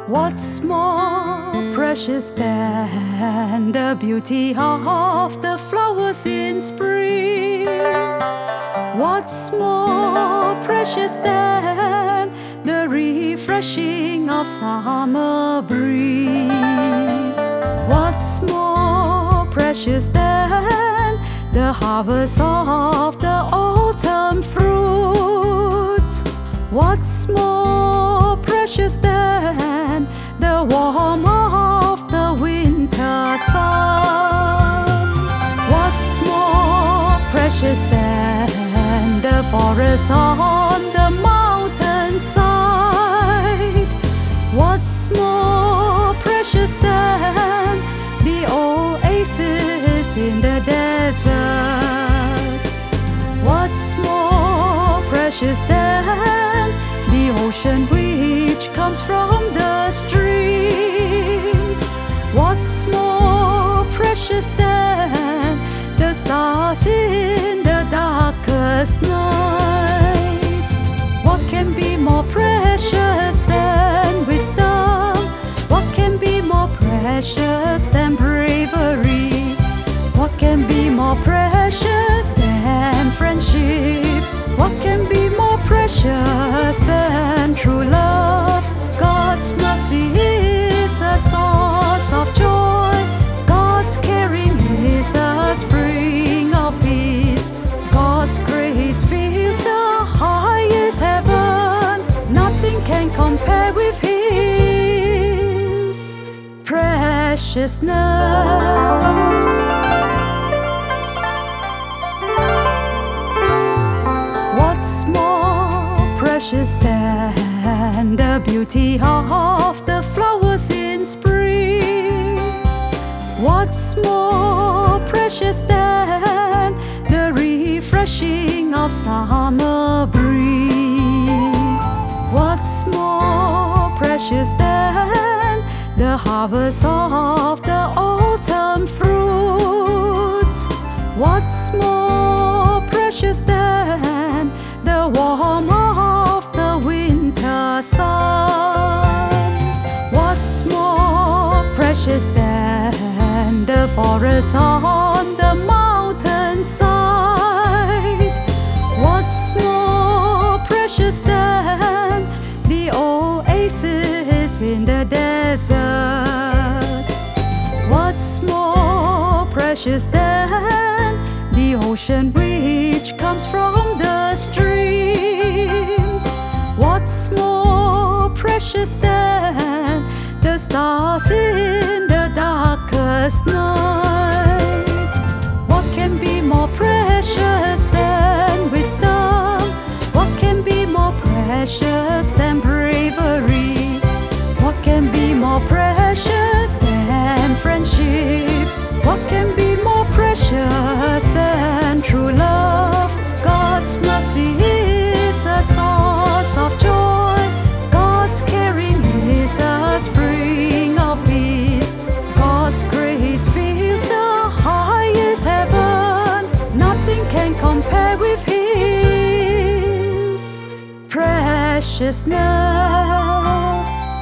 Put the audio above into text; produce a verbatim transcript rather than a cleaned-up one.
What's more precious than the beauty of the flowers in spring? What's more precious than the refreshing of summer breeze? What's more precious than the harvest of the autumn fruit? What's more precious than the warmth of the winter sun? What's more precious than the forest on the mountainside? What's more precious than the oasis in the desert? What's more precious than the ocean which comes from the streams? What's more precious than the stars in the darkest night? What can be more precious than wisdom? What can be more precious than bravery? What can be more precious than friendship? What can be more precious than true love? God's mercy is a source of joy. God's caring is a spring of peace. God's grace fills the highest heaven. Nothing can compare with His preciousness. Precious than the beauty of the flowers in spring? What's more precious than the refreshing of summer breeze? What's more precious than the harvest of the autumn fruit? What's more precious than the warmth of the winter sun? What's more precious than the forest on the mountainside? What's more precious than the oasis in the desert? What's more precious than the ocean which comes from the streams? What's more precious than the stars in the darkest night? What can be more precious than wisdom? What can be more precious than bravery? What can be more precious than friendship? What can be more precious than true love? God's mercy is a source of joy. God's caring is a spring of peace. God's grace fills the highest heaven. Nothing can compare with His preciousness.